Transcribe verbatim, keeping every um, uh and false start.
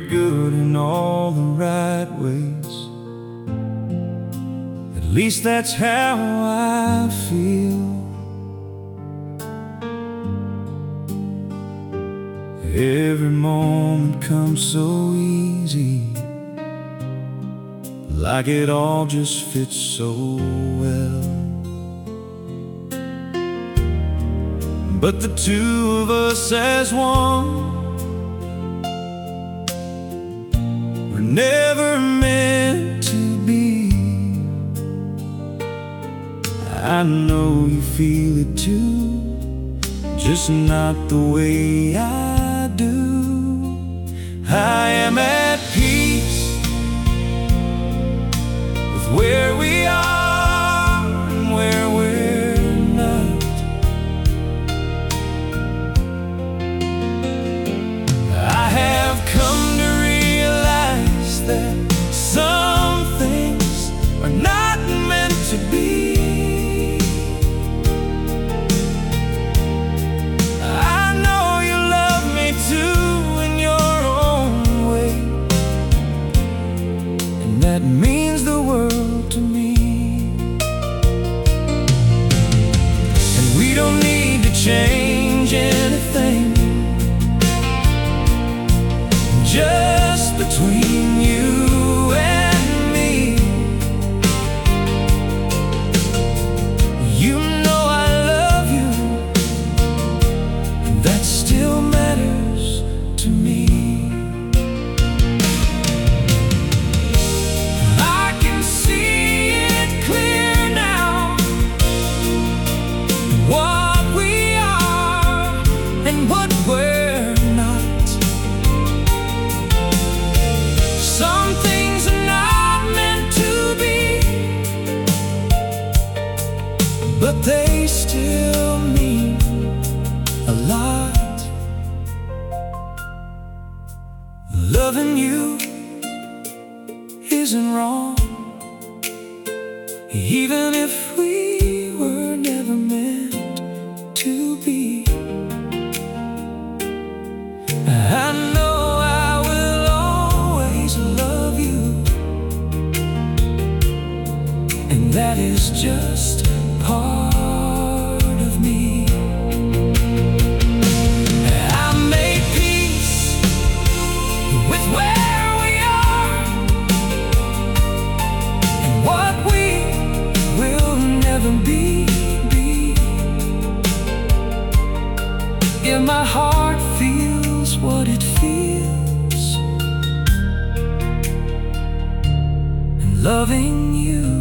good in all the right ways. At least that's how I feel. Every moment comes so easy, like it all just fits so well. But the two of us as one were never meant to be. I know you feel it too, just not the way I do. I am at peace with where we are and where we're not. I have come to realize that some things are not meant to be. That means the world to me. And we don't need to change anything, just between you and me. You know I love you, and that still matters to me. But they still mean a lot. Loving you isn't wrong, even if we were never meant to be. I know I will always love you, and that is just part of me. I made peace with where we are and what we will never be, be. Yeah, my heart feels what it feels, and loving you